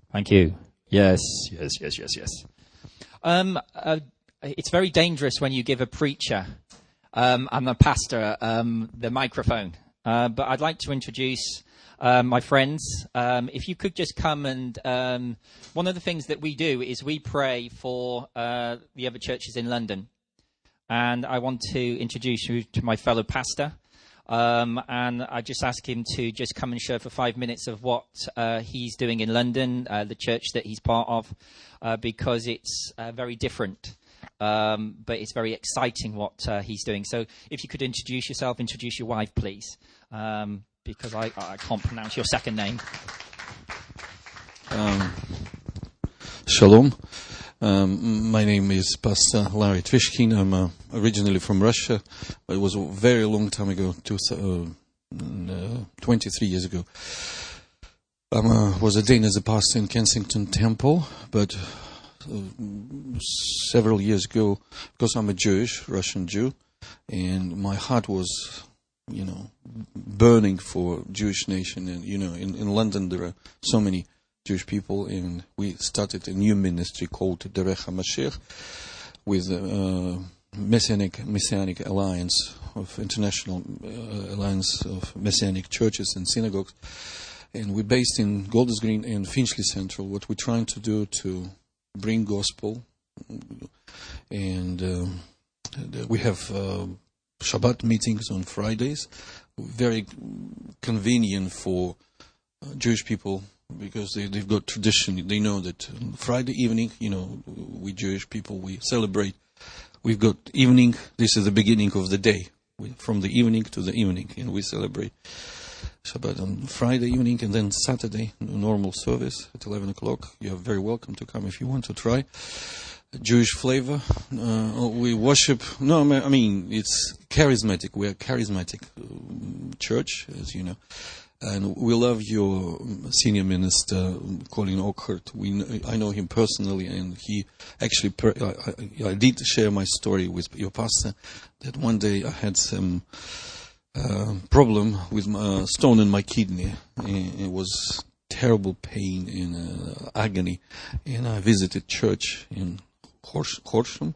Thank you. Yes. It's very dangerous when you give a preacher, I'm a pastor, the microphone. But I'd like to introduce my friends. If you could just come and... one of the things that we do is we pray for the other churches in London. And I want to introduce you to my fellow pastor. And I just ask him to just come and share for 5 minutes of what he's doing in London, the church that he's part of, because it's very different. But it's very exciting what he's doing. So if you could introduce yourself, introduce your wife, please, because I can't pronounce your second name. Shalom. My name is Pastor Larry Tvishkin. I'm originally from Russia, but it was a very long time ago, 23 years ago. I was ordained as a pastor in Kensington Temple, but several years ago, because I'm a Russian Jew, and my heart was, burning for Jewish nation. And, in London there are so many Jewish people, and we started a new ministry called Derech HaMashiach with Messianic Alliance of International Alliance of Messianic Churches and Synagogues. And we're based in Golders Green and Finchley Central. What we're trying to do to bring gospel, and we have Shabbat meetings on Fridays, very convenient for Jewish people because they've got tradition. They know that Friday evening, we Jewish people, we celebrate. We've got evening, this is the beginning of the day, from the evening to the evening, and we celebrate Shabbat on Friday evening, and then Saturday, normal service at 11 o'clock. You're very welcome to come if you want to try. Jewish flavor. We worship, it's charismatic. We're a charismatic church, as you know. And we love your senior minister, Colin Oakhart. I know him personally, and he actually, I did share my story with your pastor, that one day I had some problem with my stone in my kidney. It was terrible pain and agony. And I visited church in Horsham,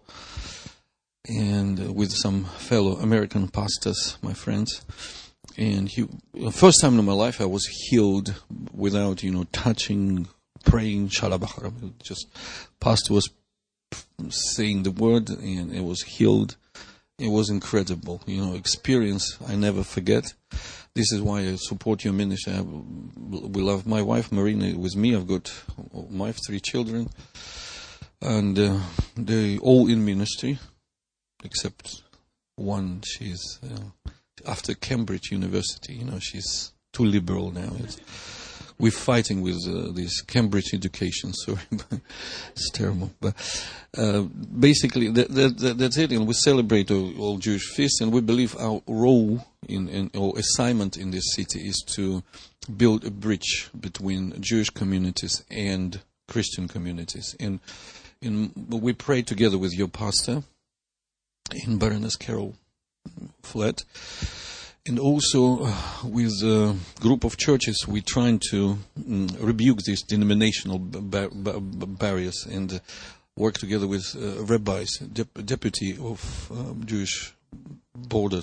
and with some fellow American pastors, my friends. And first time in my life I was healed without, touching, praying, Shalabachar. Just pastor was saying the word, and it was healed. It was incredible, experience I never forget. This is why I support your ministry. We love my wife Marina with me. I've got my 3 children, and they all in ministry, except one. She's after Cambridge University. She's too liberal now. We're fighting with this Cambridge education, sorry, but it's terrible. But basically, that's it. And we celebrate all Jewish feasts, and we believe our role in our assignment in this city is to build a bridge between Jewish communities and Christian communities. And we pray together with your pastor in Baroness Carol Flat. And also with a group of churches, we're trying to rebuke these denominational barriers and work together with rabbis, deputy of Jewish board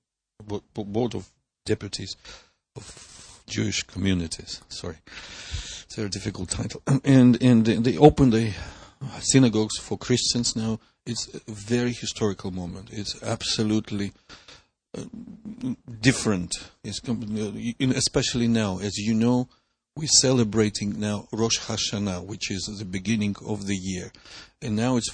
of deputies of Jewish communities. Sorry, it's a very difficult title. And they opened the synagogues for Christians now. It's a very historical moment. It's absolutely different, especially now. As you know, we're celebrating now Rosh Hashanah, which is the beginning of the year, and now it's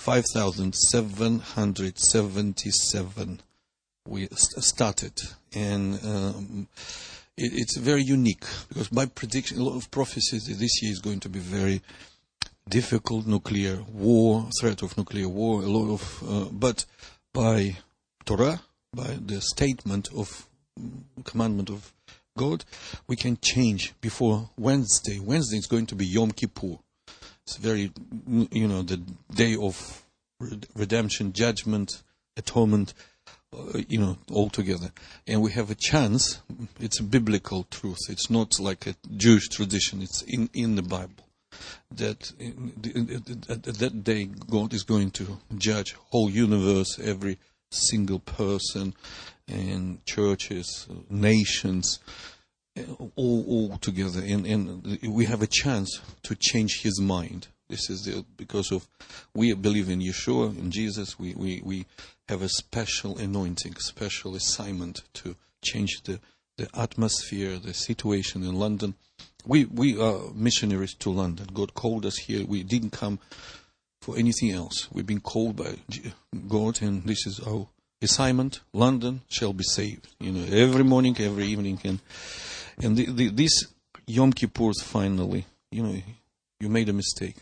5,777 we started, and it's very unique, because by prediction, a lot of prophecies, this year is going to be very difficult, nuclear war, threat of nuclear war, a lot of, but by Torah, by the statement of commandment of God, we can change before Wednesday. Wednesday is going to be Yom Kippur. It's very, the day of redemption, judgment, atonement, all together. And we have a chance. It's a biblical truth. It's not like a Jewish tradition. It's in the Bible. that that day God is going to judge whole universe, every single person, and churches, nations, all together, and we have a chance to change His mind. This is because of we believe in Yeshua, in Jesus. We have a special anointing, special assignment to change the atmosphere, the situation in London. We are missionaries to London. God called us here. We didn't come for anything else. We've been called by God, and this is our assignment. London shall be saved. Every morning, every evening, and this Yom Kippur's finally. You made a mistake.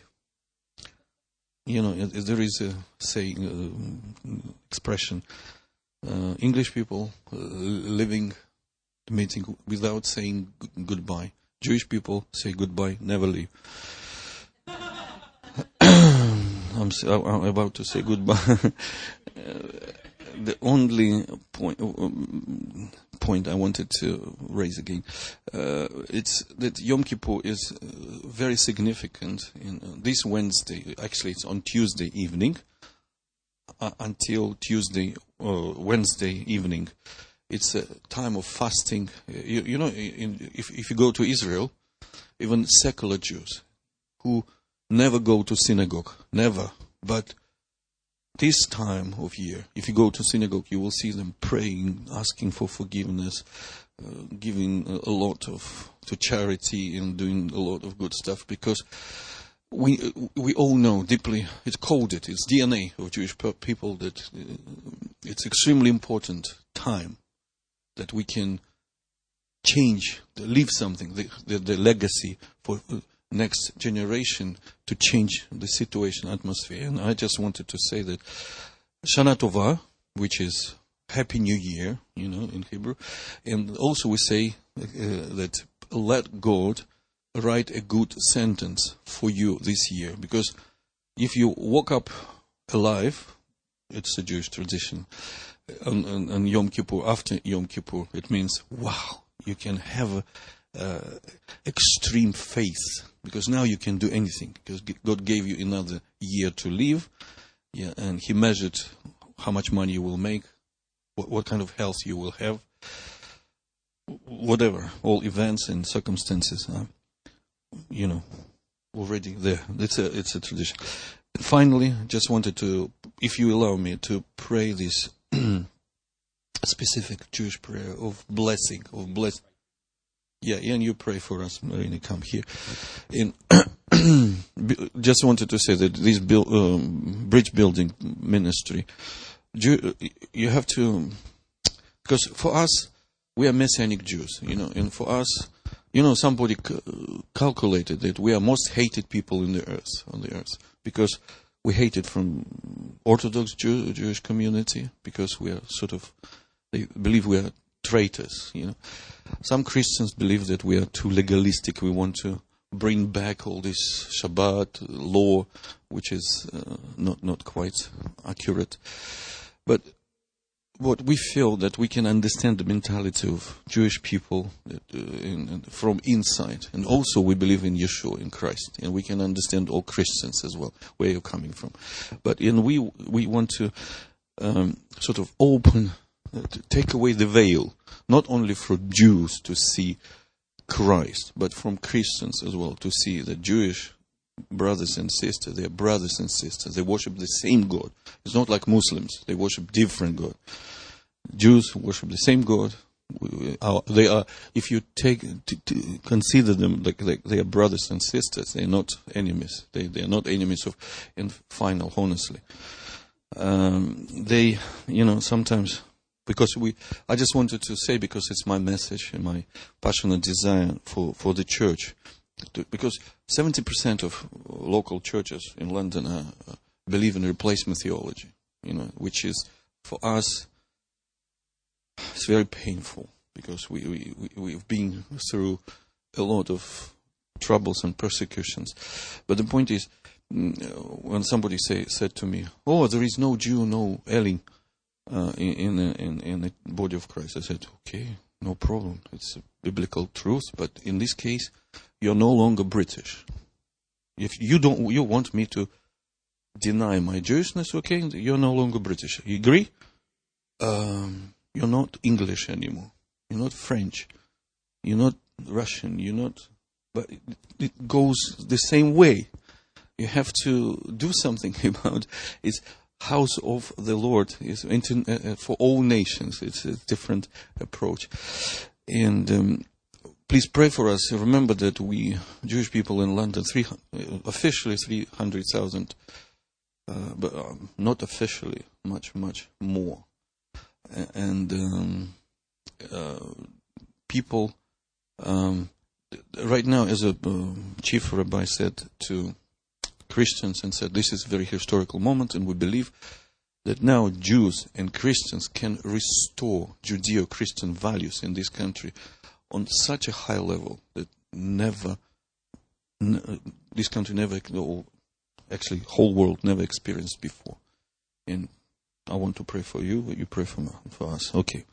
There is a saying, expression. English people living the meeting without saying goodbye. Jewish people say goodbye, never leave. I'm about to say goodbye. The only point I wanted to raise again, it's that Yom Kippur is very significant. In this Wednesday, actually it's on Tuesday evening, until Wednesday evening. It's a time of fasting. If you go to Israel, even secular Jews who never go to synagogue, never, but this time of year, if you go to synagogue, you will see them praying, asking for forgiveness, giving a lot to charity and doing a lot of good stuff, because we all know deeply, it's DNA of Jewish people that it's extremely important time that we can change, leave something, the legacy for next generation to change the situation, atmosphere. And I just wanted to say that Shana Tova, which is Happy New Year, in Hebrew, and also we say that let God write a good sentence for you this year, because if you woke up alive, it's a Jewish tradition, on Yom Kippur, after Yom Kippur, it means, wow, you can have extreme faith, because now you can do anything, because God gave you another year to live, and He measured how much money you will make, what kind of health you will have, whatever, all events and circumstances are, already there. It's a tradition. And finally, just wanted to, if you allow me, to pray this specific Jewish prayer of blessing, Yeah, and you pray for us, Marina, come here. And just wanted to say that this bridge building ministry, you have to, because for us, we are Messianic Jews, and for us, somebody calculated that we are most hated people on the earth, because we hated from Orthodox Jewish community, because we are they believe we are traitors, Some Christians believe that we are too legalistic. We want to bring back all this Shabbat law, which is not quite accurate. But what we feel that we can understand the mentality of Jewish people from inside, and also we believe in Yeshua, in Christ, and we can understand all Christians as well, where you're coming from. But we want to open, to take away the veil, not only for Jews to see Christ, but from Christians as well to see the Jewish brothers and sisters. They are brothers and sisters. They worship the same God. It's not like Muslims. They worship different God. Jews worship the same God. They are. If you consider them like they are brothers and sisters, they are not enemies. They are not enemies of. And final, honestly, they sometimes. Because I just wanted to say, because it's my message and my passionate desire for the church, because 70% of local churches in London believe in replacement theology, which is, for us, it's very painful, because we've been through a lot of troubles and persecutions. But the point is, when somebody said to me, "Oh, there is no Jew, no Eli in the body of Christ," I said, "Okay, no problem. It's a biblical truth, but in this case, you're no longer British. If you want me to deny my Jewishness, okay, you're no longer British. You agree? You're not English anymore. You're not French. You're not Russian. You're not... But it goes the same way. You have to do something about it. House of the Lord is for all nations. It's a different approach. And please pray for us. Remember that we, Jewish people in London, officially 300,000, but not officially, much, much more. And people, right now, as a chief rabbi said to Christians and said, this is a very historical moment, and we believe that now Jews and Christians can restore Judeo-Christian values in this country on such a high level that this country never, actually whole world never experienced before. And I want to pray for you, you pray for us. Okay.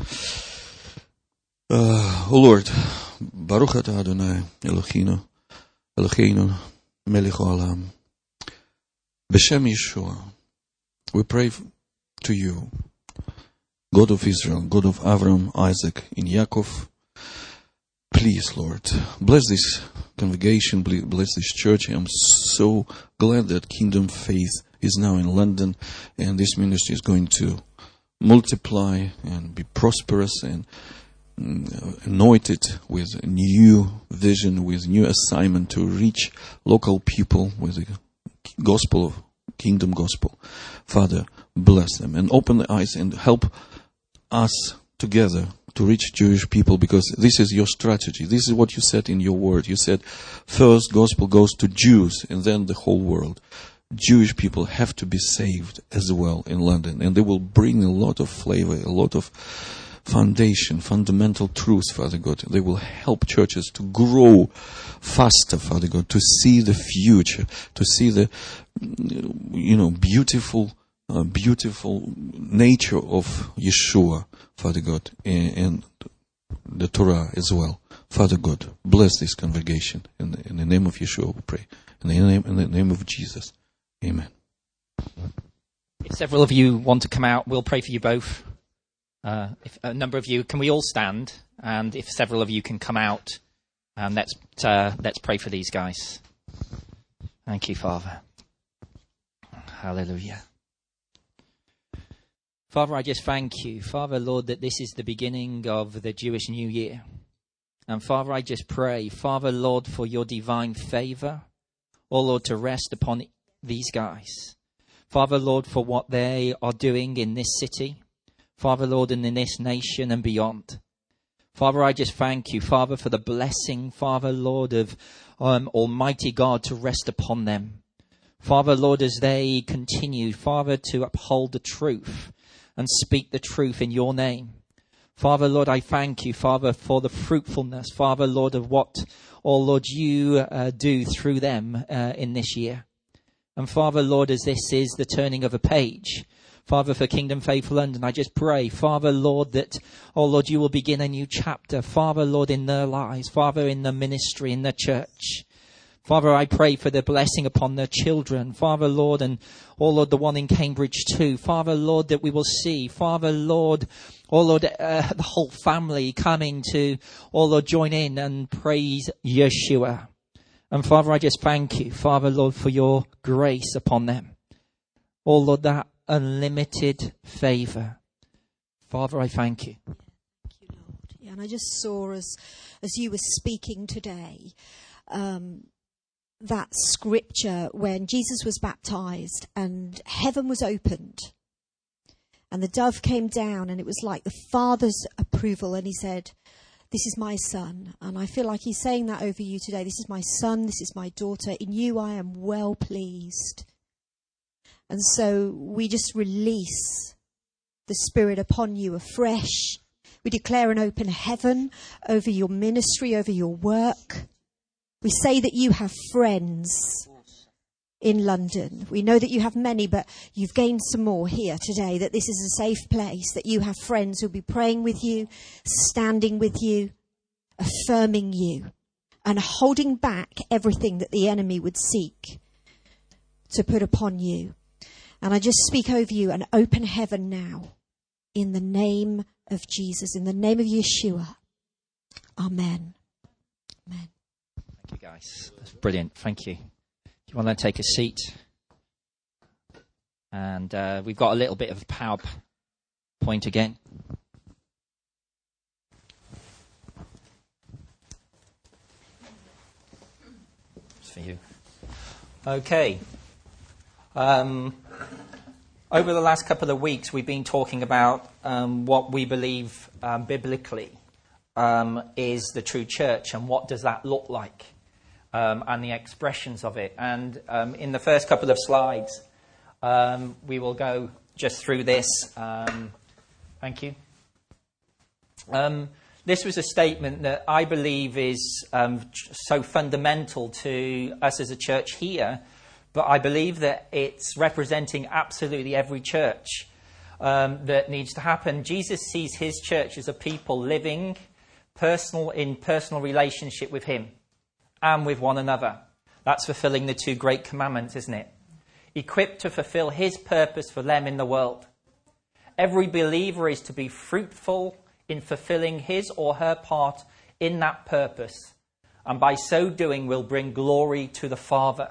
Oh Lord, Baruch atah Adonai Eloheinu melech haolam. B'Shem Yeshua, we pray to you, God of Israel, God of Avram, Isaac, and Yaakov. Please, Lord, bless this congregation, bless this church. I'm so glad that Kingdom Faith is now in London, and this ministry is going to multiply and be prosperous and anointed with a new vision, with new assignment to reach local people with the gospel of kingdom gospel. Father, bless them and open the eyes and help us together to reach Jewish people, because this is your strategy. This is what you said in your word. You said first gospel goes to Jews and then the whole world. Jewish people have to be saved as well in London, and they will bring a lot of flavor, a lot of foundation, fundamental truths, Father God. They will help churches to grow faster, Father God, to see the future, to see the, beautiful nature of Yeshua, Father God, and the Torah as well. Father God, bless this congregation. In the name of Yeshua we pray. In the name of Jesus. Amen. If several of you want to come out, we'll pray for you both. If a number of you, can we all stand? And if several of you can come out, let's pray for these guys. Thank you, Father. Hallelujah. Father, I just thank you, Father, Lord, that this is the beginning of the Jewish New Year. And Father, I just pray, Father, Lord, for your divine favor, oh Lord, to rest upon these guys. Father, Lord, for what they are doing in this city. Father, Lord, and in this nation and beyond. Father, I just thank you, Father, for the blessing, Father, Lord, of Almighty God to rest upon them. Father, Lord, as they continue, Father, to uphold the truth and speak the truth in your name. Father, Lord, I thank you, Father, for the fruitfulness, Father, Lord, of what, oh Lord, you do through them in this year. And Father, Lord, as this is the turning of a page, Father, for Kingdom Faith London, I just pray, Father, Lord, that, oh Lord, you will begin a new chapter, Father, Lord, in their lives, Father, in the ministry, in the church. Father, I pray for the blessing upon their children, Father, Lord, and, oh Lord, the one in Cambridge too. Father, Lord, that we will see, Father, Lord, oh Lord, the whole family coming to, oh Lord, join in and praise Yeshua. And Father, I just thank you, Father, Lord, for your grace upon them. Oh Lord, that unlimited favor. Father, I thank you. Thank you, Lord. Yeah, and I just saw as you were speaking today, that scripture when Jesus was baptized and heaven was opened and the dove came down, and it was like the Father's approval, and he said, "This is my son." And I feel like he's saying that over you today. This is my son, this is my daughter. In you I am well pleased. And so we just release the Spirit upon you afresh. We declare an open heaven over your ministry, over your work. We say that you have friends in London. We know that you have many, but you've gained some more here today, that this is a safe place, that you have friends who'll be praying with you, standing with you, affirming you. and holding back everything that the enemy would seek to put upon you. And I just speak over you an open heaven now in the name of Jesus, in the name of Yeshua. Amen. Amen. Thank you, guys. That's brilliant. Thank you. You want to take a seat? And we've got a little bit of PowerPoint again. It's for you. Okay. Over the last couple of weeks, we've been talking about what we believe biblically is the true church, and what does that look like, and the expressions of it. And in the first couple of slides, we will go just through this. Thank you. This was a statement that I believe is so fundamental to us as a church here, but I believe that it's representing absolutely every church that needs to happen. Jesus sees his church as a people living in personal relationship with him and with one another. That's fulfilling the two great commandments, isn't it? Equipped to fulfill his purpose for them in the world. Every believer is to be fruitful in fulfilling his or her part in that purpose, and by so doing will bring glory to the Father.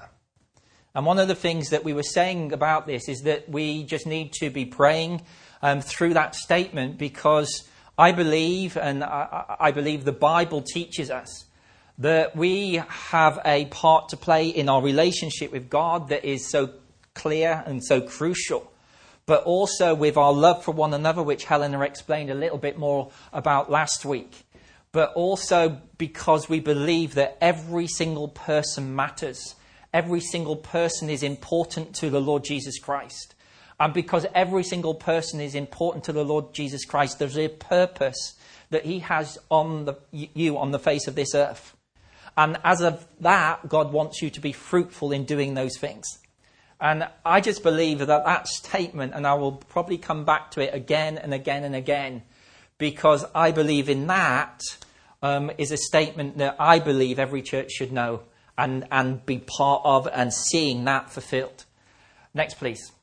And one of the things that we were saying about this is that we just need to be praying through that statement, because I believe, and I believe the Bible teaches us, that we have a part to play in our relationship with God that is so clear and so crucial, but also with our love for one another, which Helena explained a little bit more about last week, but also because we believe that every single person matters. Every single person is important to the Lord Jesus Christ. And because every single person is important to the Lord Jesus Christ, there's a purpose that he has on you on the face of this earth. And as of that, God wants you to be fruitful in doing those things. And I just believe that statement, and I will probably come back to it again and again and again, because I believe in that is a statement that I believe every church should know and be part of, and seeing that fulfilled. Next, please.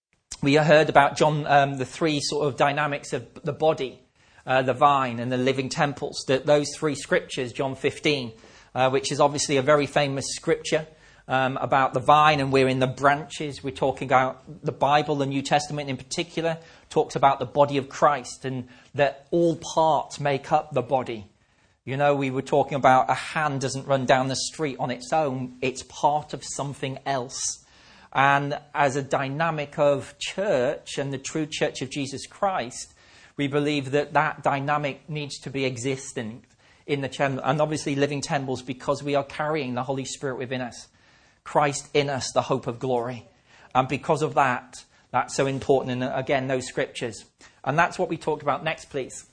We heard about John, the three sort of dynamics of the body, the vine and the living temples. Those three scriptures, John 15, which is obviously a very famous scripture about the vine, and we're in the branches. We're talking about the Bible, the New Testament in particular, talks about the body of Christ, and that all parts make up the body. You know, we were talking about a hand doesn't run down the street on its own. It's part of something else. And as a dynamic of church and the true church of Jesus Christ, we believe that dynamic needs to be existent in the temple. And obviously living temples, because we are carrying the Holy Spirit within us. Christ in us, the hope of glory. And because of that, that's so important. And again, those scriptures. And that's what we talked about. Next, please.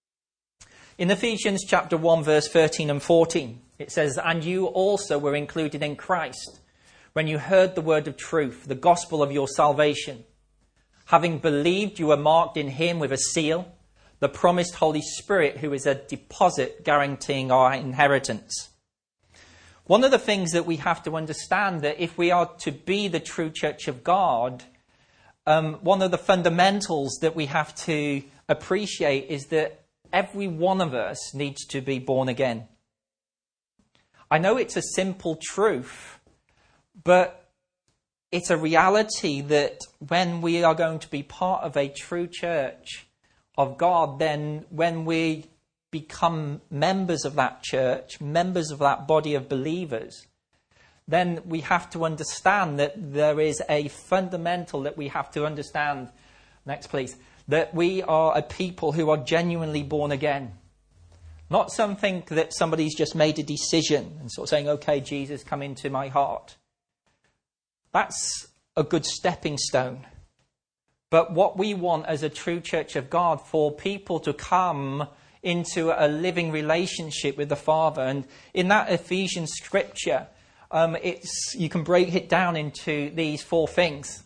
In Ephesians chapter 1, verse 13 and 14, it says, "And you also were included in Christ when you heard the word of truth, the gospel of your salvation. Having believed, you were marked in him with a seal, the promised Holy Spirit, who is a deposit guaranteeing our inheritance." One of the things that we have to understand, that if we are to be the true church of God, one of the fundamentals that we have to appreciate is that every one of us needs to be born again. I know it's a simple truth, but it's a reality that when we are going to be part of a true church of God, then when we become members of that church, members of that body of believers, then we have to understand that there is a fundamental that we have to understand. Next, please. That we are a people who are genuinely born again. Not something that somebody's just made a decision and sort of saying, okay, Jesus, come into my heart. That's a good stepping stone. But what we want as a true church of God, for people to come into a living relationship with the Father. And in that Ephesians scripture, you can break it down into these four things,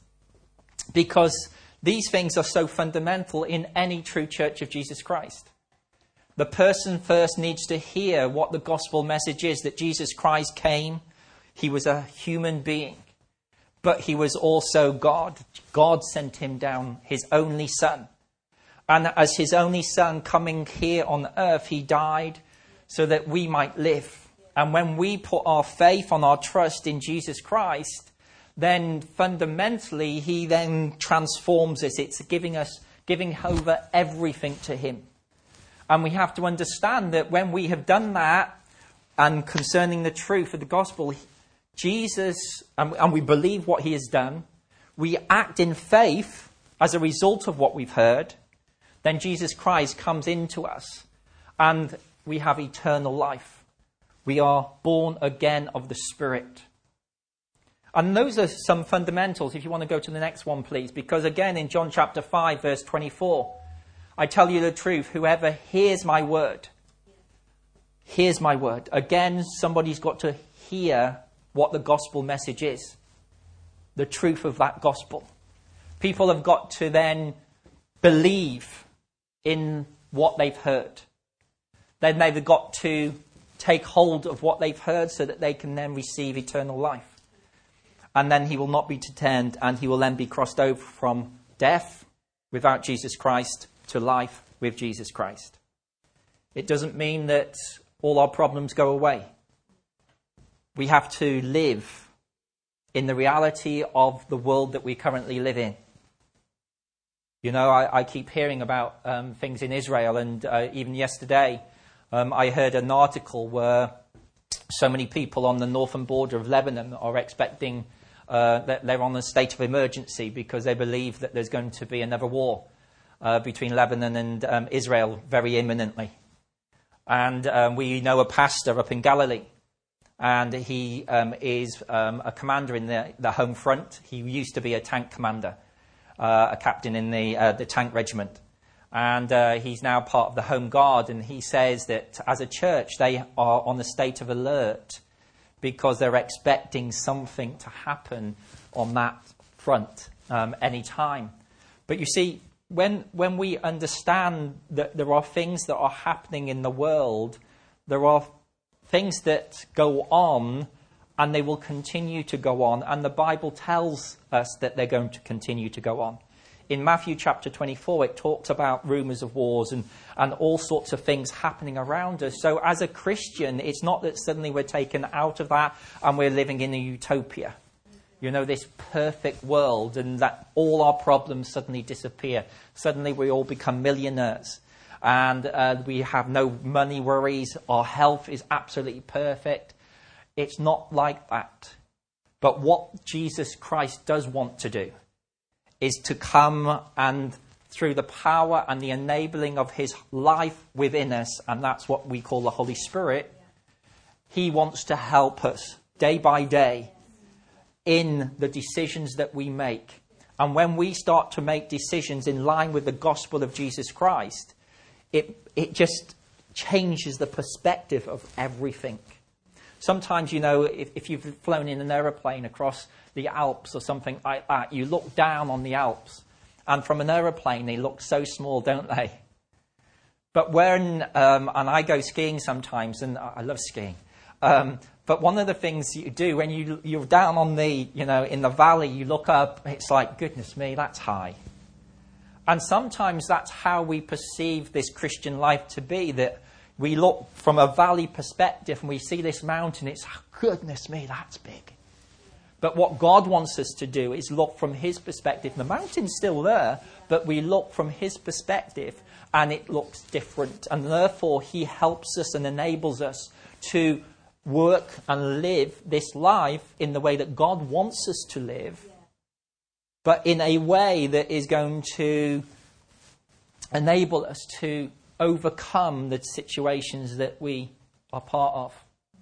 because these things are so fundamental in any true church of Jesus Christ. The person first needs to hear what the gospel message is, that Jesus Christ came. He was a human being, but he was also God. God sent him down, his only son. And as his only son coming here on earth, he died so that we might live. And when we put our faith and our trust in Jesus Christ, then fundamentally he then transforms us. It's giving over everything to him. And we have to understand that when we have done that, and concerning the truth of the gospel, Jesus, and we believe what he has done, we act in faith as a result of what we've heard, then Jesus Christ comes into us and we have eternal life. We are born again of the Spirit. And those are some fundamentals. If you want to go to the next one, please. Because again, in John chapter 5, verse 24, I tell you the truth, whoever hears my word. Again, somebody's got to hear what the gospel message is. The truth of that gospel. People have got to then believe in what they've heard. Then they've got to take hold of what they've heard so that they can then receive eternal life. And then he will not be turned, and he will then be crossed over from death without Jesus Christ to life with Jesus Christ. It doesn't mean that all our problems go away. We have to live in the reality of the world that we currently live in. You know, I keep hearing about things in Israel, and even yesterday I heard an article where so many people on the northern border of Lebanon are expecting that they're on a state of emergency because they believe that there's going to be another war between Lebanon and Israel very imminently. And we know a pastor up in Galilee, and he is a commander in the home front. He used to be a tank commander. A captain in the tank regiment. And he's now part of the Home Guard. And he says that as a church, they are on a state of alert because they're expecting something to happen on that front any time. But you see, when we understand that there are things that are happening in the world, there are things that go on, and they will continue to go on. And the Bible tells us that they're going to continue to go on. In Matthew chapter 24, it talks about rumours of wars and all sorts of things happening around us. So as a Christian, it's not that suddenly we're taken out of that and we're living in a utopia. You know, this perfect world, and that all our problems suddenly disappear. Suddenly we all become millionaires. And we have no money worries. Our health is absolutely perfect. It's not like that. But what Jesus Christ does want to do is to come and through the power and the enabling of his life within us, and that's what we call the Holy Spirit, he wants to help us day by day in the decisions that we make. And when we start to make decisions in line with the gospel of Jesus Christ, it just changes the perspective of everything. Sometimes, you know, if you've flown in an aeroplane across the Alps or something like that, you look down on the Alps, and from an aeroplane they look so small, don't they? But when, and I go skiing sometimes, and I love skiing, but one of the things you do when you're down on the, you know, in the valley, you look up, it's like, goodness me, that's high. And sometimes that's how we perceive this Christian life to be, that we look from a valley perspective and we see this mountain, it's, goodness me, that's big. But what God wants us to do is look from his perspective. The mountain's still there, but we look from his perspective and it looks different. And therefore, he helps us and enables us to work and live this life in the way that God wants us to live, but in a way that is going to enable us to overcome the situations that we are part of.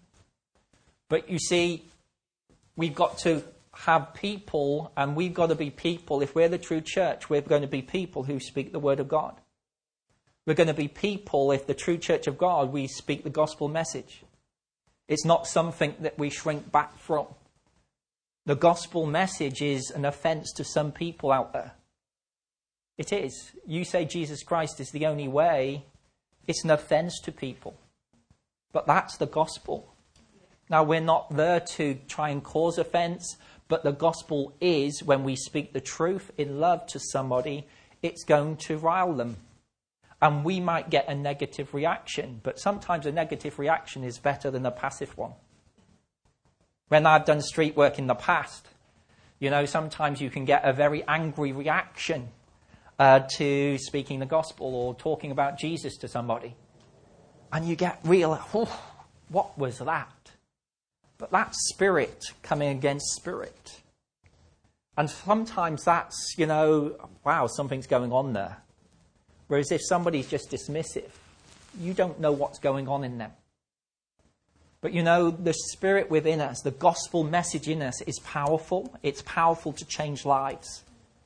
But you see, we've got to have people, and we've got to be people. If we're the true church, we're going to be people who speak the word of God. We're going to be people, if the true church of God, we speak the gospel message. It's not something that we shrink back from. The gospel message is an offence to some people out there. It is. You say Jesus Christ is the only way. It's an offense to people. But that's the gospel. Now, we're not there to try and cause offense, but the gospel is when we speak the truth in love to somebody, it's going to rile them. And we might get a negative reaction, but sometimes a negative reaction is better than a passive one. When I've done street work in the past, sometimes you can get a very angry reaction to speaking the gospel or talking about Jesus to somebody. And you get real, what was that? But that's spirit coming against spirit. And sometimes that's, wow, something's going on there. Whereas if somebody's just dismissive, you don't know what's going on in them. But the spirit within us, the gospel message in us is powerful. It's powerful to change lives.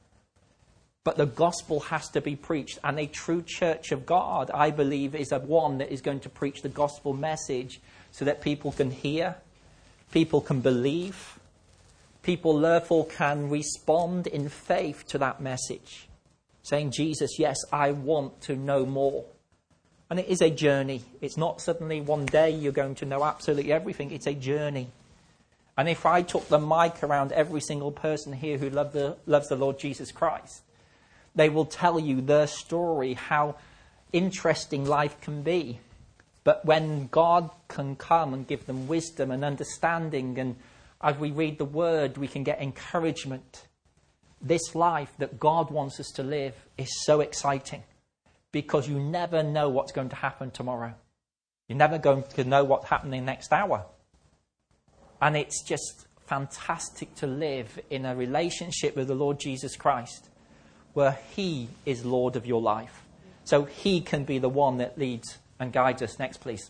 But the gospel has to be preached. And a true church of God, I believe, is one that is going to preach the gospel message so that people can hear, people can believe, people therefore can respond in faith to that message. Saying, Jesus, yes, I want to know more. And it is a journey. It's not suddenly one day you're going to know absolutely everything. It's a journey. And if I took the mic around every single person here who loves the Lord Jesus Christ, they will tell you their story, how interesting life can be. But when God can come and give them wisdom and understanding, and as we read the word, we can get encouragement. This life that God wants us to live is so exciting because you never know what's going to happen tomorrow. You're never going to know what's happening next hour. And it's just fantastic to live in a relationship with the Lord Jesus Christ where he is Lord of your life. So he can be the one that leads and guides us. Next, please.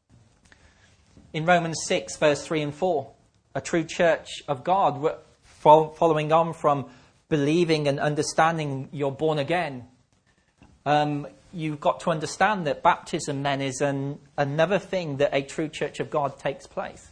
In Romans 6, verse 3 and 4, a true church of God, following on from believing and understanding you're born again, you've got to understand that baptism then is another thing that a true church of God takes place.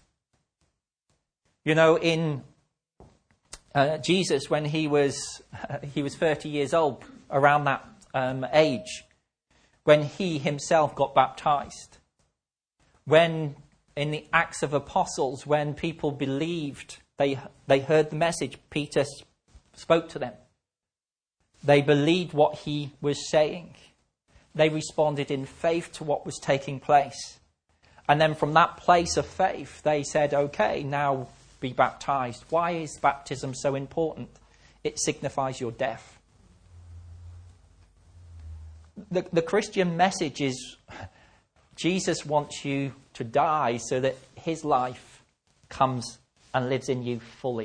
In Jesus, when he was 30 years old, around that age, when he himself got baptized, when in the Acts of Apostles, when people believed, they heard the message, Peter spoke to them. They believed what he was saying. They responded in faith to what was taking place. And then from that place of faith, they said, okay, now be baptized. Why is baptism so important? It signifies your death. The Christian message is Jesus wants you to die so that his life comes and lives in you fully.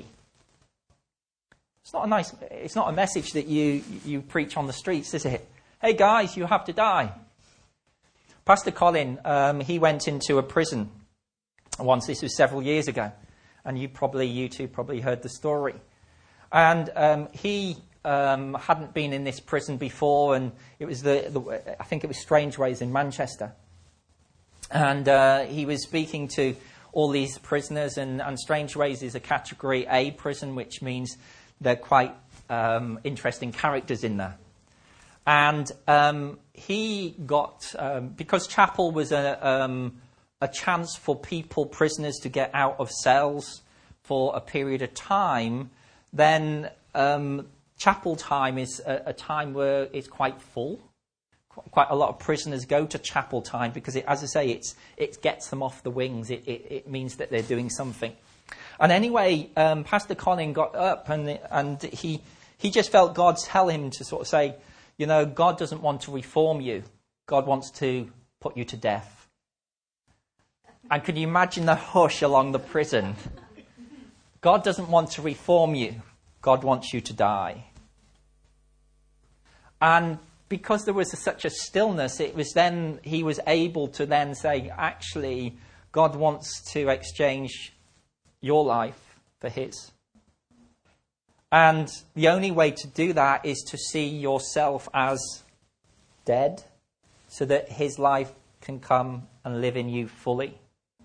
It's not a message that you preach on the streets, is it? Hey guys, you have to die. Pastor Colin, he went into a prison once. This was several years ago, and you two probably heard the story. And he hadn't been in this prison before, and it was I think it was Strangeways in Manchester. And he was speaking to all these prisoners, and Strangeways is a Category A prison, which means they're quite interesting characters in there. And he got, because chapel was a chance for prisoners to get out of cells for a period of time, then chapel time is a time where it's quite full. Quite a lot of prisoners go to chapel time because, as I say, it gets them off the wings. It means that they're doing something. And anyway, Pastor Colin got up and he just felt God tell him to sort of say, God doesn't want to reform you. God wants to put you to death. And can you imagine the hush along the prison? God doesn't want to reform you. God wants you to die. And because there was such a stillness, it was then he was able to then say, actually, God wants to exchange your life for his. And the only way to do that is to see yourself as dead so that his life can come and live in you fully.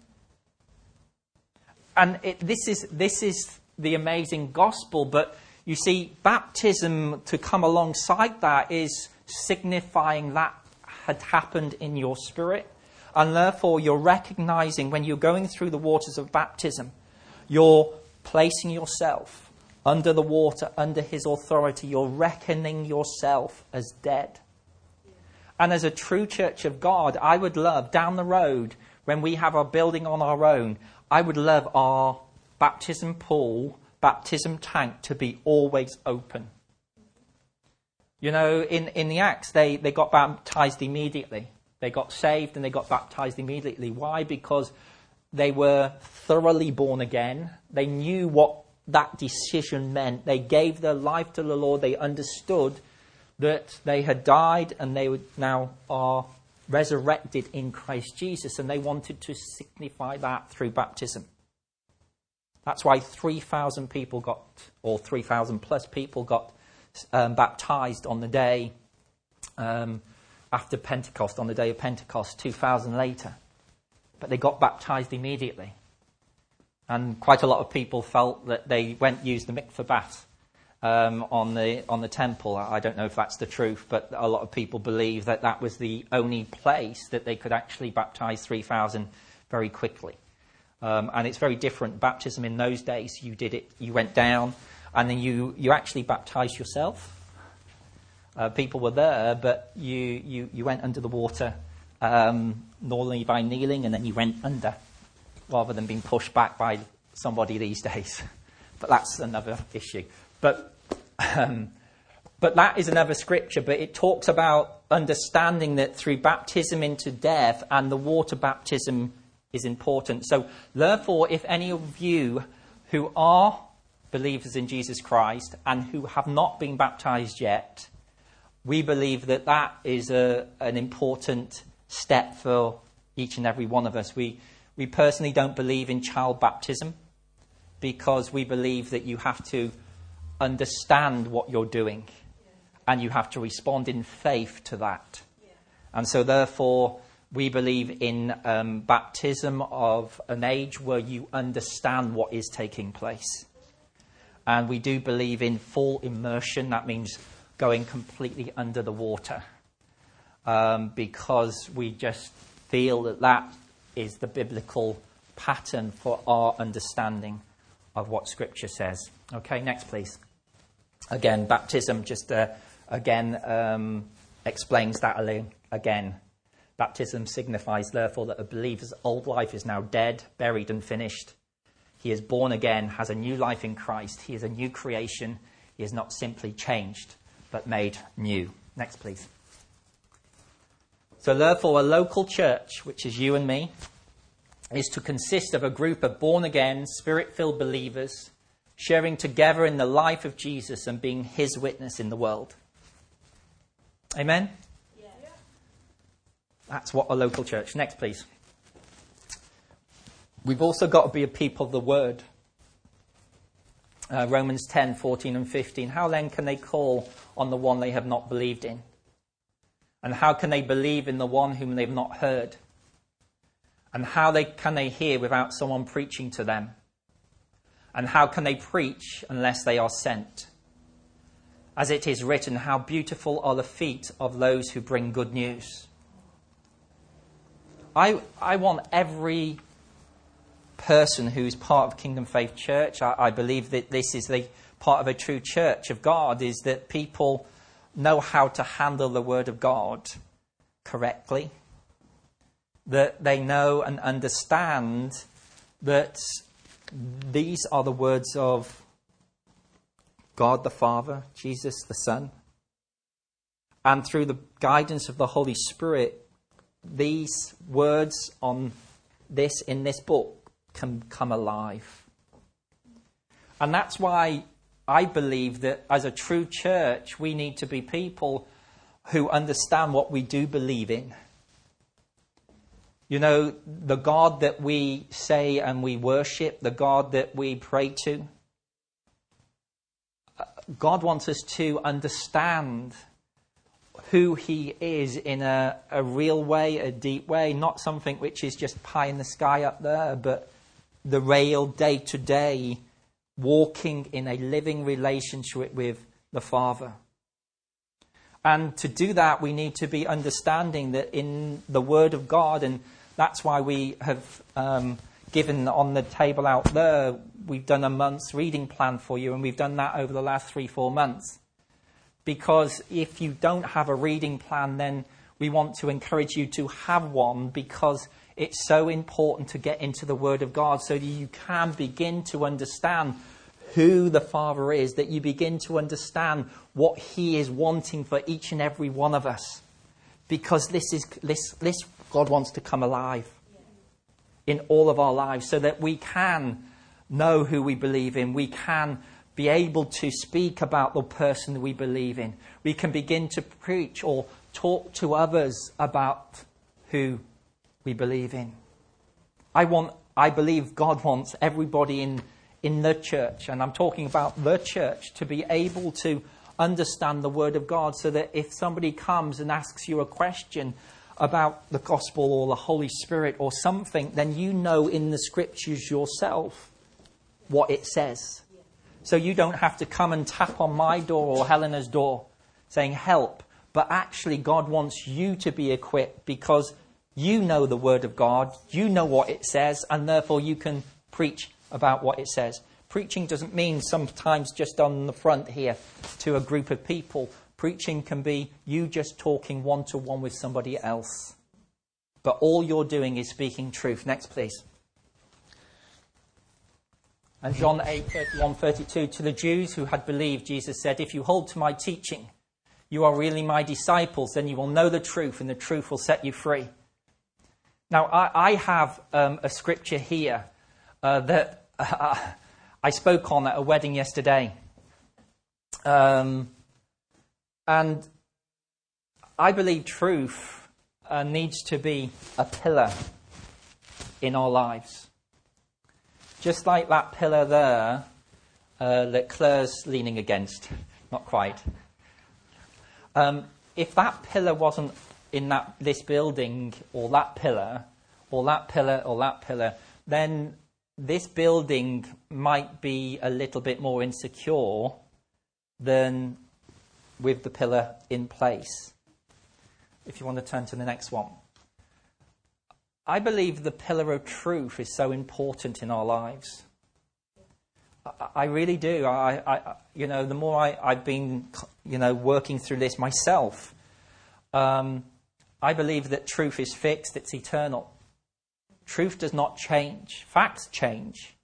And this is the amazing gospel, but you see, baptism to come alongside that is signifying that had happened in your spirit. And therefore, you're recognizing when you're going through the waters of baptism, you're placing yourself under the water, under his authority. You're reckoning yourself as dead. And as a true church of God, I would love, down the road, when we have our building on our own, I would love our baptism pool, baptism tank to be always open. You know, in the Acts, they got baptized immediately. They got saved and they got baptized immediately. Why? Because they were thoroughly born again. They knew what that decision meant. They gave their life to the Lord. They understood that they had died and they would now are resurrected in Christ Jesus. And they wanted to signify that through baptism. That's why 3,000 people got, or 3,000 plus people got baptized on the day after Pentecost, on the day of Pentecost, 2,000 later. But they got baptized immediately. And quite a lot of people felt that they used the mikveh bath on the temple. I don't know if that's the truth, but a lot of people believe that that was the only place that they could actually baptize 3,000 very quickly. And it's very different. Baptism in those days, you did it, you went down, and then you actually baptized yourself. People were there, but you went under the water, normally by kneeling, and then you went under, rather than being pushed back by somebody these days. But that's another issue. But that is another scripture. But it talks about understanding that through baptism into death and the water baptism is important. So therefore, if any of you who are believers in Jesus Christ and who have not been baptized yet, we believe that that is an important step for each and every one of us. We personally don't believe in child baptism because we believe that you have to understand what you're doing and you have to respond in faith to that. And so therefore, we believe in baptism of an age where you understand what is taking place. And we do believe in full immersion. That means going completely under the water. Because we just feel that that is the biblical pattern for our understanding of what Scripture says. Okay, next please. Again, baptism just explains that again. Baptism signifies, therefore, that a believer's old life is now dead, buried and finished. He is born again, has a new life in Christ. He is a new creation. He is not simply changed, but made new. Next, please. So, therefore, a local church, which is you and me, is to consist of a group of born-again, Spirit-filled believers sharing together in the life of Jesus and being his witness in the world. Amen? Yeah. That's what a local church. Next, please. We've also got to be a people of the word. Romans 10, 14 and 15. How then can they call on the one they have not believed in? And how can they believe in the one whom they've not heard? And how can they hear without someone preaching to them? And how can they preach unless they are sent? As it is written, how beautiful are the feet of those who bring good news. I want every person who's part of Kingdom Faith Church, I believe that this is the part of a true church of God, is that people know how to handle the Word of God correctly. That they know and understand that these are the words of God the Father, Jesus the Son. And through the guidance of the Holy Spirit, these words in this book can come alive. And that's why I believe that as a true church, we need to be people who understand what we do believe in. You know, the God that we say and we worship, the God that we pray to, God wants us to understand who he is in a real way, a deep way, not something which is just pie in the sky up there, but the real day-to-day walking in a living relationship with the Father. And to do that, we need to be understanding that in the Word of God, and that's why we have given on the table out there, we've done a month's reading plan for you, and we've done that over the last 3-4 months. Because if you don't have a reading plan, then we want to encourage you to have one, because it's so important to get into the Word of God so that you can begin to understand who the Father is, that you begin to understand what He is wanting for each and every one of us. Because this God wants to come alive in all of our lives so that we can know who we believe in. We can be able to speak about the person we believe in. We can begin to preach or talk to others about who we believe in. I believe God wants everybody in the church, and I'm talking about the church, to be able to understand the Word of God, so that if somebody comes and asks you a question about the gospel or the Holy Spirit or something, then you know in the Scriptures yourself what it says. So you don't have to come and tap on my door or Helena's door saying help, but actually God wants you to be equipped, because you know the Word of God, you know what it says, and therefore you can preach about what it says. Preaching doesn't mean sometimes just on the front here to a group of people. Preaching can be you just talking one-to-one with somebody else. But all you're doing is speaking truth. Next, please. And John 8:31-32, to the Jews who had believed, Jesus said, if you hold to my teaching, you are really my disciples, then you will know the truth, and the truth will set you free. Now, I have a scripture here that I spoke on at a wedding yesterday. And I believe truth needs to be a pillar in our lives. Just like that pillar there that Claire's leaning against. Not quite. If that pillar wasn't in this building, or that pillar, or that pillar, or that pillar, then this building might be a little bit more insecure than with the pillar in place. If you want to turn to the next one. I believe the pillar of truth is so important in our lives. I really do. The more I've been, working through this myself, I believe that truth is fixed, it's eternal. Truth does not change. Facts change.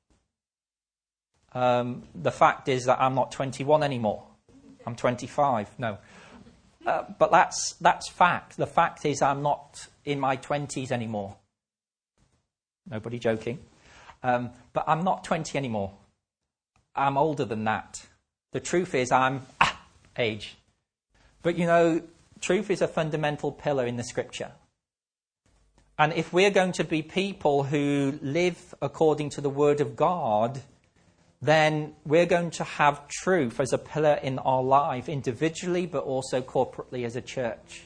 The fact is that I'm not 21 anymore. I'm 25. No. But that's fact. The fact is I'm not in my 20s anymore. Nobody joking. But I'm not 20 anymore. I'm older than that. The truth is I'm age. But truth is a fundamental pillar in the Scripture. And if we're going to be people who live according to the Word of God, then we're going to have truth as a pillar in our life, individually, but also corporately as a church.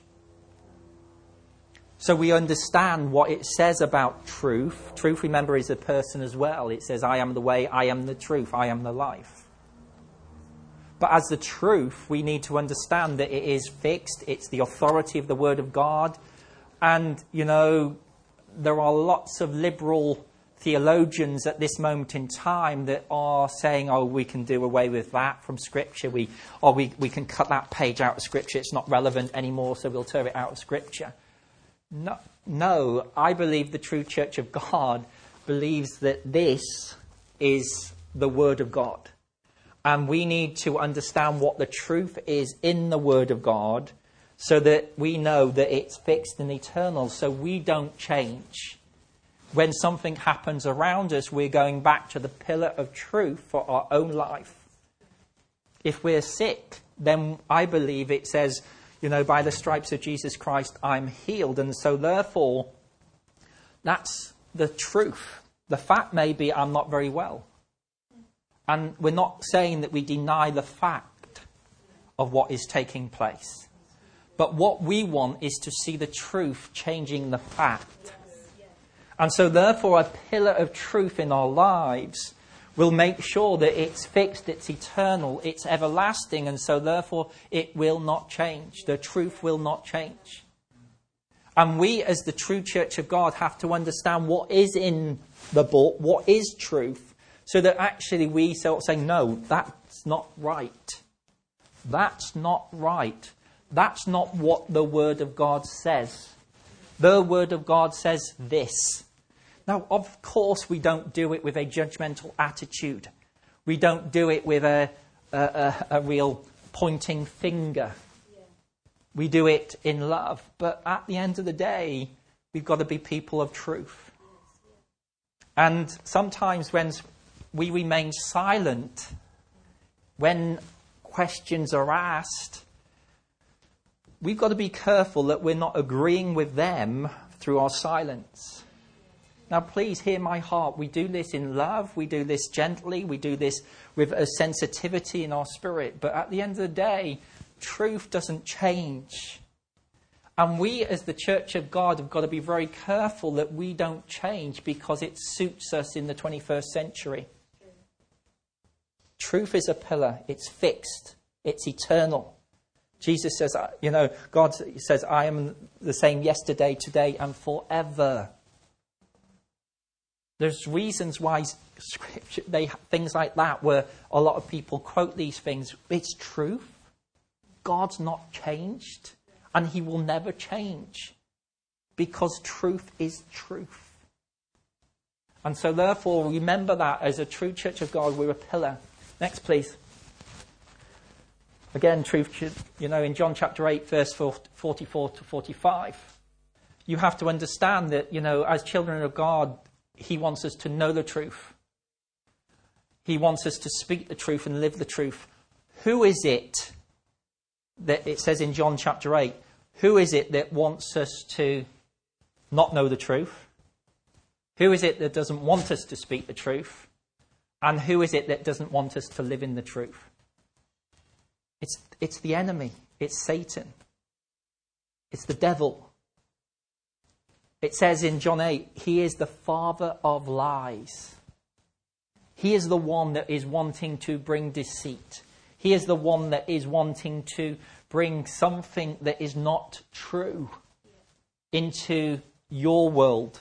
So we understand what it says about truth. Truth, remember, is a person as well. It says, I am the way, I am the truth, I am the life. But as the truth, we need to understand that it is fixed. It's the authority of the Word of God. And, there are lots of liberal theologians at this moment in time that are saying, we can do away with that from Scripture. We can cut that page out of Scripture. It's not relevant anymore, so we'll tear it out of Scripture. No, I believe the true Church of God believes that this is the Word of God. And we need to understand what the truth is in the Word of God, so that we know that it's fixed and eternal, so we don't change. When something happens around us, we're going back to the pillar of truth for our own life. If we're sick, then I believe it says, by the stripes of Jesus Christ, I'm healed. And so therefore, that's the truth. The fact may be I'm not very well. And we're not saying that we deny the fact of what is taking place. But what we want is to see the truth changing the fact. And so therefore, a pillar of truth in our lives We'll make sure that it's fixed, it's eternal, it's everlasting, and so therefore it will not change. The truth will not change. And we, as the true church of God, have to understand what is in the book, what is truth, so that actually we say, no, that's not right. That's not right. That's not what the Word of God says. The Word of God says this. Now, of course, we don't do it with a judgmental attitude. We don't do it with a real pointing finger. We do it in love. But at the end of the day, we've got to be people of truth. And sometimes when we remain silent, when questions are asked, we've got to be careful that we're not agreeing with them through our silence. Now, please hear my heart. We do this in love. We do this gently. We do this with a sensitivity in our spirit. But at the end of the day, truth doesn't change. And we, as the Church of God, have got to be very careful that we don't change because it suits us in the 21st century. Truth is a pillar. It's fixed. It's eternal. Jesus says, God says, I am the same yesterday, today, and forever. There's reasons why Scripture, things like that, where a lot of people quote these things. It's truth. God's not changed, and he will never change, because truth is truth. And so therefore, remember that as a true church of God, we're a pillar. Next, please. Again, truth should, in John chapter 8, verse 44 to 45, you have to understand that, as children of God, he wants us to know the truth. He wants us to speak the truth and live the truth. Who is it that it says in John chapter 8, who is it that wants us to not know the truth? Who is it that doesn't want us to speak the truth? And who is it that doesn't want us to live in the truth? It's the enemy. It's Satan. It's the devil. It says in John 8, he is the father of lies. He is the one that is wanting to bring deceit. He is the one that is wanting to bring something that is not true into your world.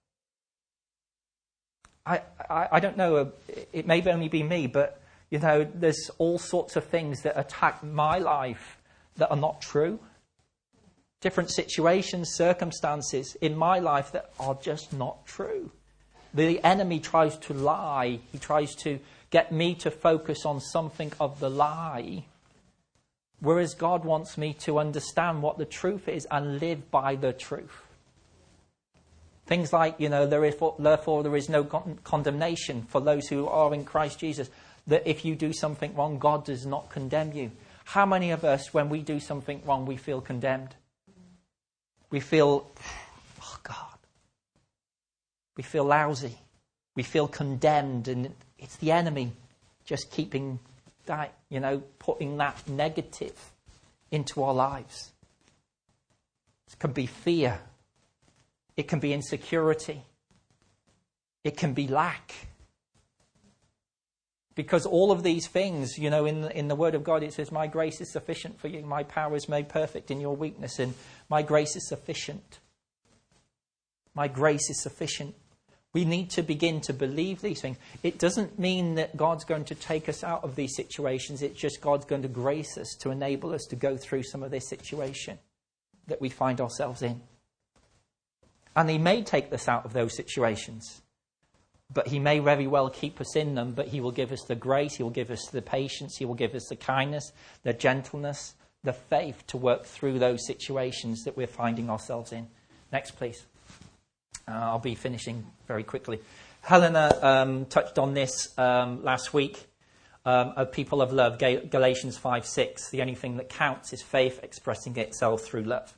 I don't know, it may only be me, but, there's all sorts of things that attack my life that are not true. Different situations, circumstances in my life that are just not true. The enemy tries to lie. He tries to get me to focus on something of the lie, whereas God wants me to understand what the truth is and live by the truth. Things like, therefore there is no condemnation for those who are in Christ Jesus, that if you do something wrong, God does not condemn you. How many of us, when we do something wrong, we feel condemned? We feel, oh God, we feel lousy. We feel condemned, and it's the enemy just keeping that, putting that negative into our lives. It can be fear. It can be insecurity. It can be lack. Because all of these things, in the Word of God, it says, my grace is sufficient for you. My power is made perfect in your weakness. And my grace is sufficient. My grace is sufficient. We need to begin to believe these things. It doesn't mean that God's going to take us out of these situations. It's just God's going to grace us to enable us to go through some of this situation that we find ourselves in. And he may take us out of those situations. But he may very well keep us in them, but he will give us the grace, he will give us the patience, he will give us the kindness, the gentleness, the faith to work through those situations that we're finding ourselves in. Next, please. I'll be finishing very quickly. Helena touched on this last week. Of people of love, Galatians 5:6. The only thing that counts is faith expressing itself through love.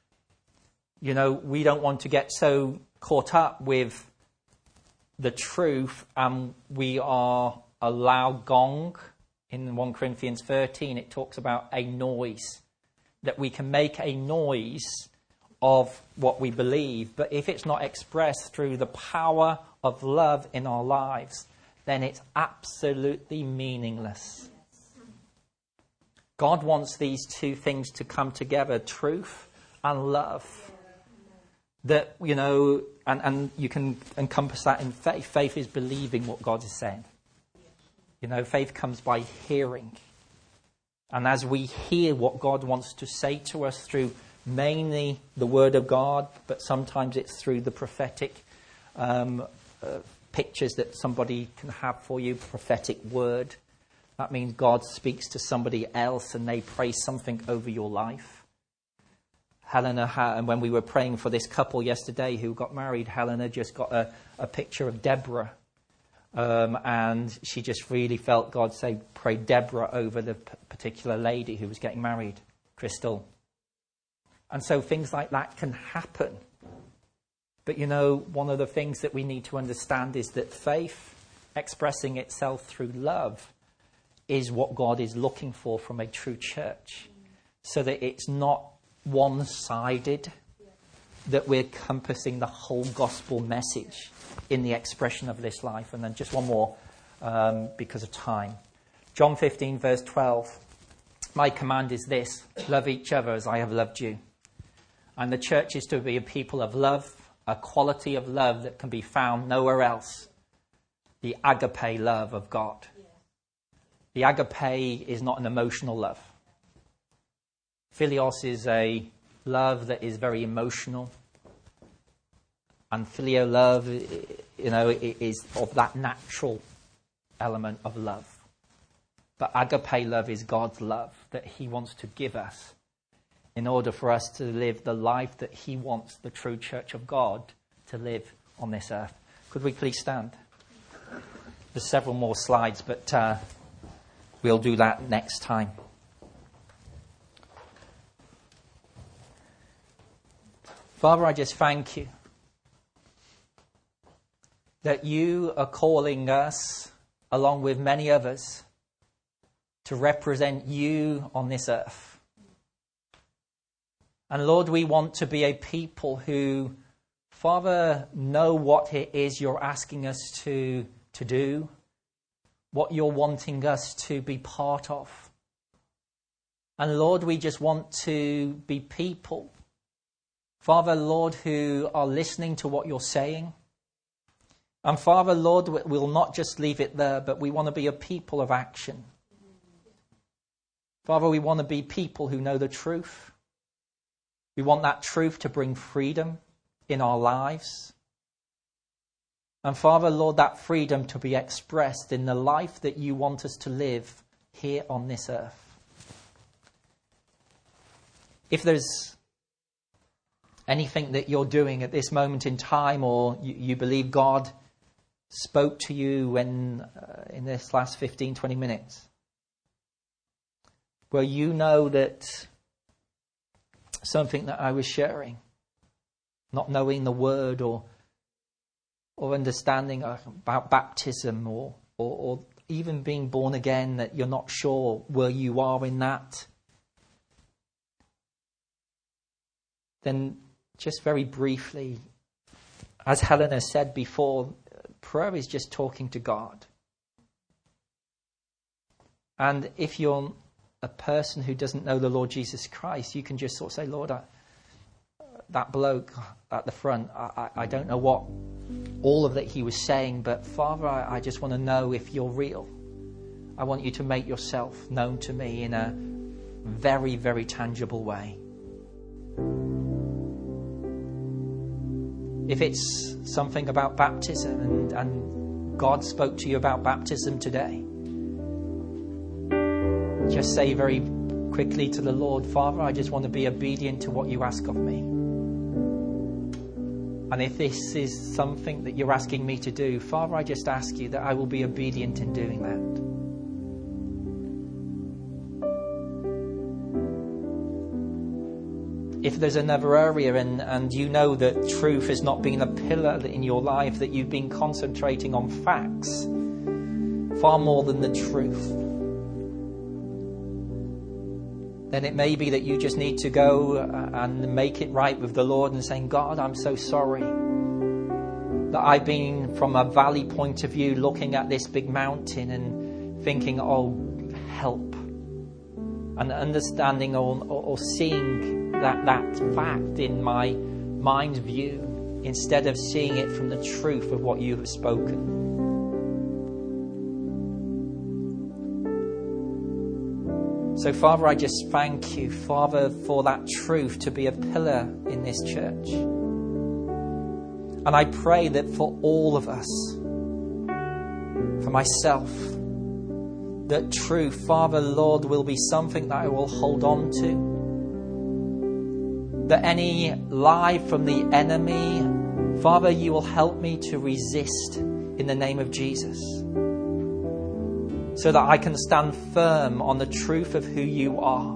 We don't want to get so caught up with the truth, and we are a loud gong. In 1 Corinthians 13, it talks about a noise, that we can make a noise of what we believe, but if it's not expressed through the power of love in our lives, then it's absolutely meaningless. God wants these two things to come together, truth and love. That, and you can encompass that in faith. Faith is believing what God is saying. Faith comes by hearing. And as we hear what God wants to say to us through mainly the Word of God, but sometimes it's through the prophetic pictures that somebody can have for you, prophetic word. That means God speaks to somebody else and they pray something over your life. Helena, and when we were praying for this couple yesterday who got married, Helena just got a picture of Deborah. And she just really felt God say, pray Deborah over the particular lady who was getting married, Crystal. And so things like that can happen. But one of the things that we need to understand is that faith expressing itself through love is what God is looking for from a true church. So that it's not one-sided, that we're compassing the whole gospel message in the expression of this life. And then just one more because of time. John 15 verse 12. My command is this: love each other as I have loved you. And the church is to be a people of love, a quality of love that can be found nowhere else. The agape love of God. The agape is not an emotional love. Philios is a love that is very emotional. And phileo love, is of that natural element of love. But agape love is God's love that he wants to give us in order for us to live the life that he wants the true church of God to live on this earth. Could we please stand? There's several more slides, but we'll do that next time. Father, I just thank you that you are calling us, along with many others, to represent you on this earth. And Lord, we want to be a people who, Father, know what it is you're asking us to do, what you're wanting us to be part of. And Lord, we just want to be people, Father, Lord, who are listening to what you're saying. And Father, Lord, we'll not just leave it there, but we want to be a people of action. Father, we want to be people who know the truth. We want that truth to bring freedom in our lives. And Father, Lord, that freedom to be expressed in the life that you want us to live here on this earth. If there's anything that you're doing at this moment in time, or you believe God spoke to you when in this last 15, 20 minutes, where you know that something that I was sharing, not knowing the word or understanding about baptism or even being born again, that you're not sure where you are in that, then just very briefly, as Helena said before, prayer is just talking to God. And if you're a person who doesn't know the Lord Jesus Christ, you can just sort of say, Lord, that bloke at the front, I don't know what all of that he was saying, but Father, I just want to know if you're real. I want you to make yourself known to me in a very, very tangible way. If it's something about baptism and God spoke to you about baptism today, just say very quickly to the Lord, Father, I just want to be obedient to what you ask of me. And if this is something that you're asking me to do, Father, I just ask you that I will be obedient in doing that. If there's another area and you know that truth has not been a pillar in your life, that you've been concentrating on facts far more than the truth, then it may be that you just need to go and make it right with the Lord and saying, God, I'm so sorry. That I've been from a valley point of view looking at this big mountain and thinking, oh, help. And understanding or seeing that fact in my mind's view instead of seeing it from the truth of what you have spoken. So, Father, I just thank you, Father, for that truth to be a pillar in this church. And I pray that for all of us, for myself, that truth, Father, Lord, will be something that I will hold on to. That any lie from the enemy, Father, you will help me to resist in the name of Jesus. So that I can stand firm on the truth of who you are.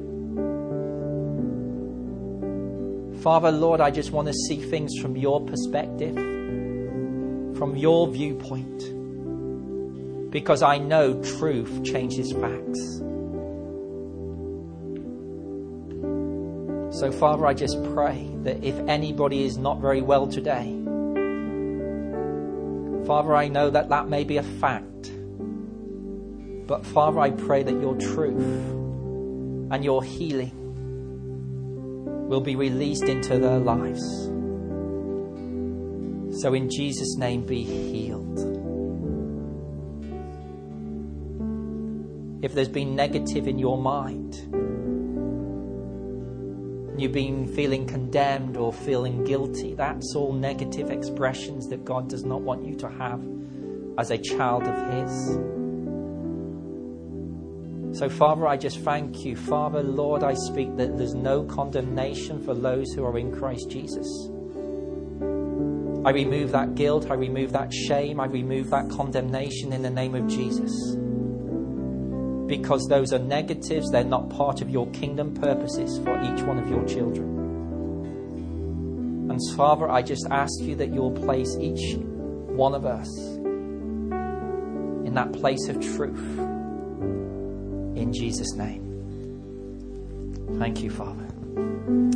Father, Lord, I just want to see things from your perspective, from your viewpoint. Because I know truth changes facts. So, Father, I just pray that if anybody is not very well today, Father, I know that may be a fact. But, Father, I pray that your truth and your healing will be released into their lives. So, in Jesus' name, be healed. If there's been negative in your mind, you've been feeling condemned or feeling guilty, that's all negative expressions that God does not want you to have as a child of His. So, Father, I just thank you. Father, Lord, I speak that there's no condemnation for those who are in Christ Jesus. I remove that guilt. I remove that shame. I remove that condemnation in the name of Jesus. Because those are negatives. They're not part of your kingdom purposes for each one of your children. And, Father, I just ask you that you'll place each one of us in that place of truth. In Jesus' name. Thank you, Father.